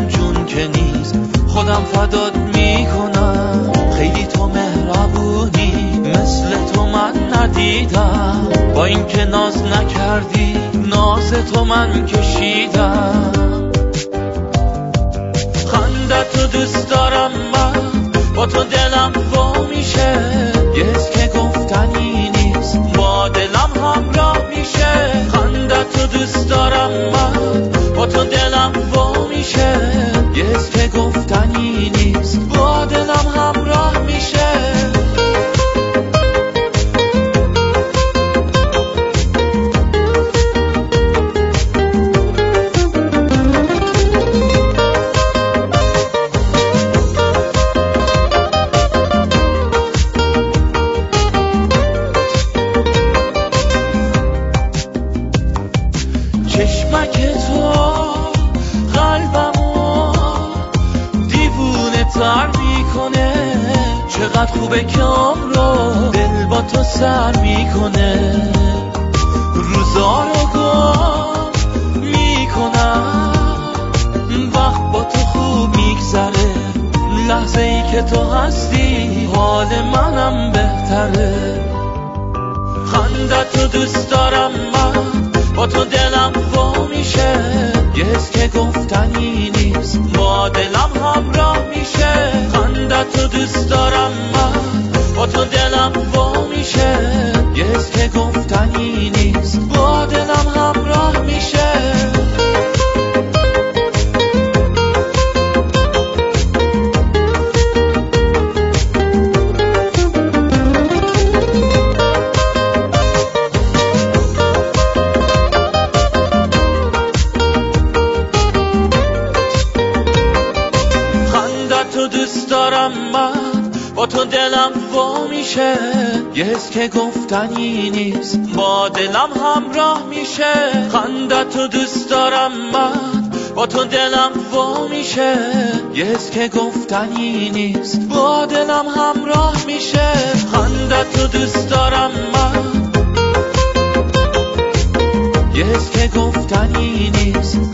جون که نیست خودم فدات میکنم. خیلی تو مهربونی، مثل تو من ندیدم. با اینکه ناز نکردی ناز تو من کشیدم. خندت رو دوست دارم من، با تو دلم وا میشه. یه حس که گفتنی نیست با دلم همراه میشه. خندت رو دوست دارم من، با تو دلم وا میشه. یه حس که گفتنی نیست با دلم همراه میشه. چشمک تو قلبمو دیوونه تر میکنه. چقدر خوبه که عمرو دل با تو سر میکنه. روزا رو گم میکنم، وقت با تو خوب میگذره. لحظه ای که تو هستی حال منم بهتره. خندت رو دوست دارم من، با تو دلم وا میشه. یه حس که گفتنی نیست با دلم همراه میشه. خندت رو دوست دارم من، با تو دلم وا میشه. یه حس که گفتنی نیست با دلم همراه میشه. تو دوست دارم من، با تو دلم وا میشه. یه حس که گفتنی نیست با دلم همراه میشه. خندت تو دوست دارم من، با تو دلم وا میشه. یه حس که گفتنی نیست با دلم همراه میشه. خندت تو دوست دارم من، یه حس که گفتنی نیست